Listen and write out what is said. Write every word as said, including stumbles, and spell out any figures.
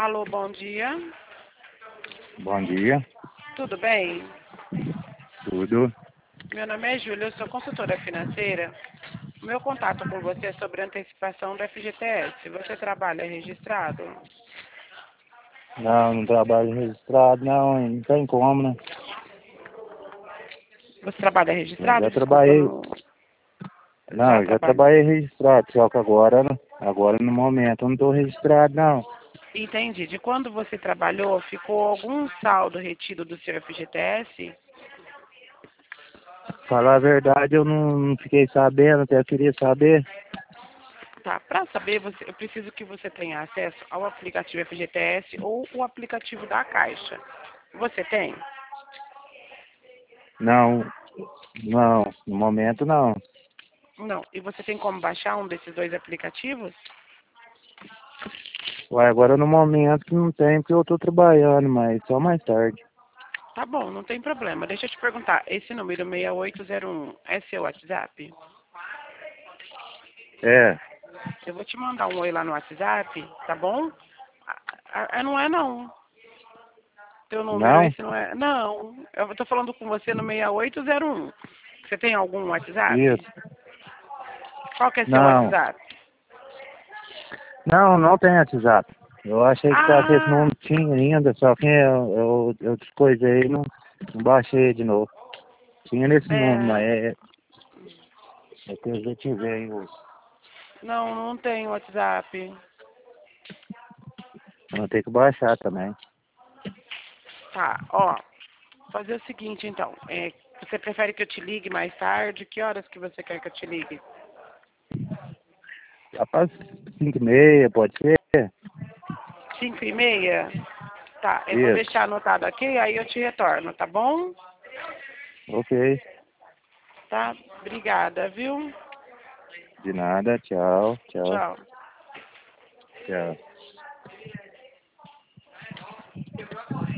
Alô, bom dia. Bom dia, Tudo bem? tudo. Meu nome é Júlia, eu sou consultora financeira. O meu contato com você é sobre a antecipação do F G T S. Você trabalha registrado? Não, não trabalho registrado, não, não tem como, né? Você trabalha Eu registrado? já Desculpa, trabalhei, não... não, Já eu já trabalho. trabalhei registrado, só que agora, né, agora no momento eu não estou registrado, não. Entendi. De quando você trabalhou, ficou algum saldo retido do seu F G T S? Falar a verdade, eu não, não fiquei sabendo, até queria saber. Tá. Para saber, você, eu preciso que você tenha acesso ao aplicativo F G T S ou o aplicativo da Caixa. Você tem? Não, não, no momento não. Não. E você tem como baixar um desses dois aplicativos? Ué, agora no momento que não tem, porque eu estou trabalhando, mas só mais tarde. Tá bom, não tem problema. Deixa eu te perguntar, esse número seis oito zero um é seu WhatsApp? É, Eu vou te mandar um oi lá no WhatsApp, tá bom? Ah, ah, ah, não é não. Teu número não? esse não é. Não, eu tô falando com você no seis oito zero um. Você tem algum WhatsApp? Isso, Qual que é seu não. WhatsApp? Não, não tem WhatsApp. Eu achei que tava esse Ah, número tinha ainda, só que eu, eu, eu descoisei e não, não baixei de novo. Tinha nesse número, mas é. é, é que eu já tive o. Não, não tem WhatsApp. Vou ter que baixar também. Tá, ó. Fazer o seguinte então. É, você prefere que eu te ligue mais tarde? Que horas que você quer que eu te ligue? Rapaz, cinco e meia, pode ser? Cinco e meia? Tá, eu vou Isso. deixar anotado aqui, aí eu te retorno, tá bom? Ok. Tá? Obrigada, viu? De nada, tchau, tchau, Tchau. tchau.